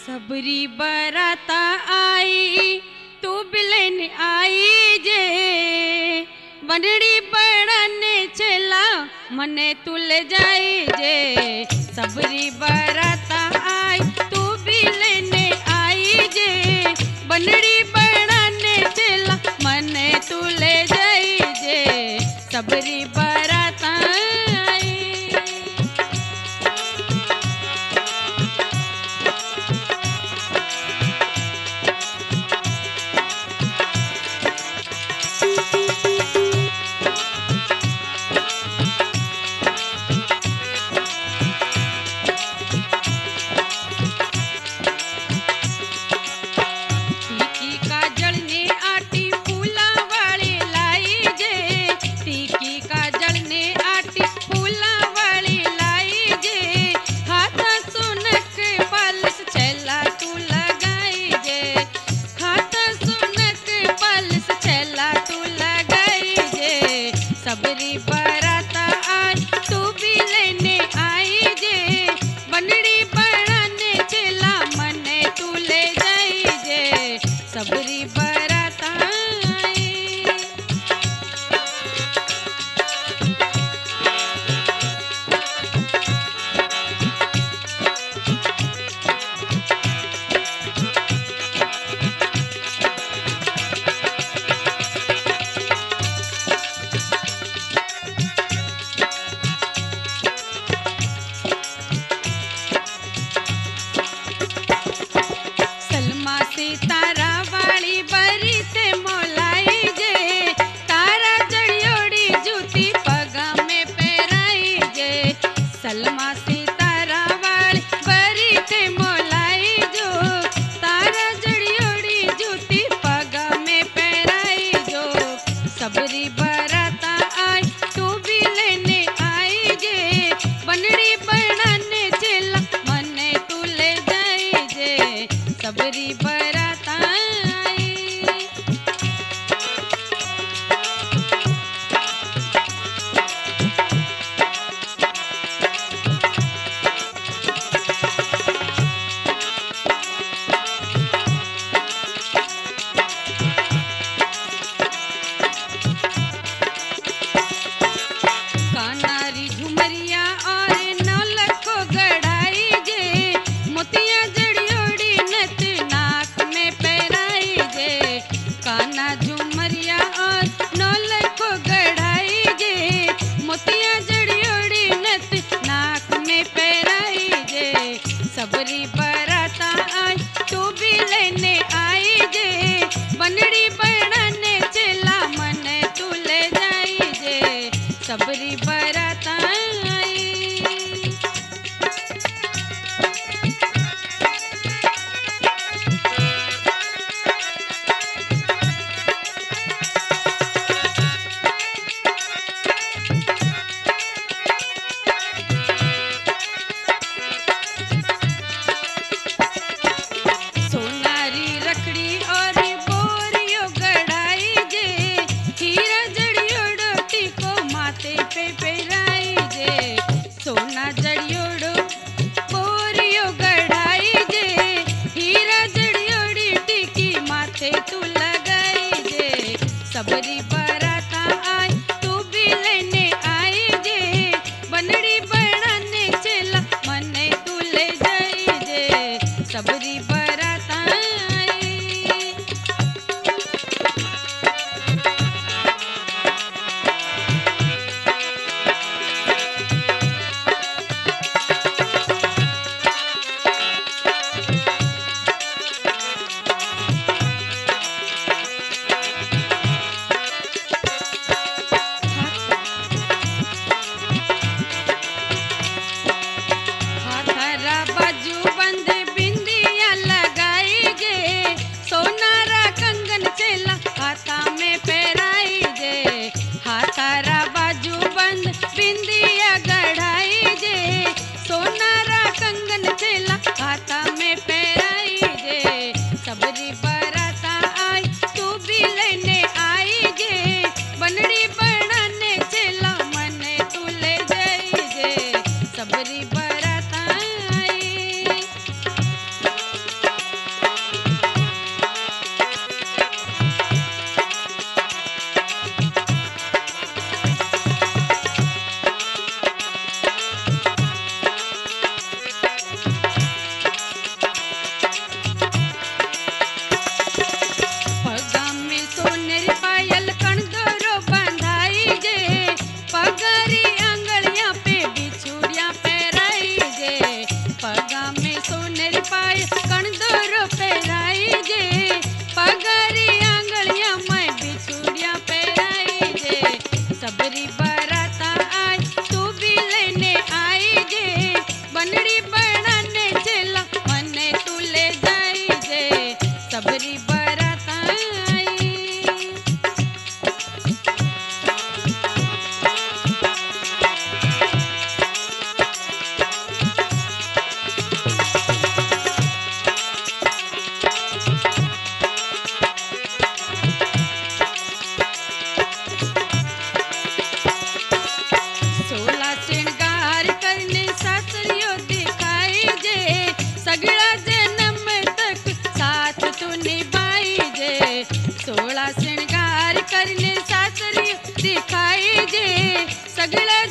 सबरी बराता आई तू बिलन आई जे बनड़ी बड़ने चला मने तुल जाई जे सबरी बराता आई तू बिलन आई जे बनड़ी बड़ने चला मने तुल जाई जे सबरी बराता सबरी बराता आई तू भी लेने आई जे बनड़ी बनाने चला मने तू ले जाई जे सबरी बराता आई तारा वाली बरी ते मोलाई जे तारा जड़ियोड़ी जूती पगा में पहराई जे सलमा सी तारा वाली बरी ते मोलाई जो तारा जड़ियोड़ी जूती पगा में पहराई जो सबरी बराता आई तू भी लेने आई जे बनड़ी बनाने चला मने तू ले जाई जे सबरी बराता आई कानारी झुमरिया और नौलखो गढ़ाई जे मोतिया जड़ियोड़ी नथ नाक में पहराई जे काना झुमरिया और नौलखो गढ़ाई जे मोतिया जड़ियोड़ी नथ नाक में पहराई जे सबरी बराता आई तू भी लेने आई जे बनड़ी बनाने चला मने तू ले जाई जे सबरी बराता आई सोनारी रखड़ी और बोरियो गढ़ाई जे हीरा जड़ियोड़ो टीको माथे पे पहराई जे सोना जड़ियोड़ो बोरियो गढ़ाई जे हीरा जड़ियोड़ी टीकी माथे तू लगाई जे सबरी बराता आई तू भी लेने आई जे बनड़ी बनाने चला मने तू ले जाई जे सबरी बराता आई हाथरा बाजू बंद बिंदिया लगाई जे सोनारा कंगन चला हाथा में पहराई जे हाथरा बाजू बंद बिंदिया गढ़ाई जे सोनारा कंगन चला हाथा में पहराई जे सबरी बराता आई तू भी लेने आई जे बनड़ी बनाने चला मने तू ले जाई जे सबरी बराता आई सगळे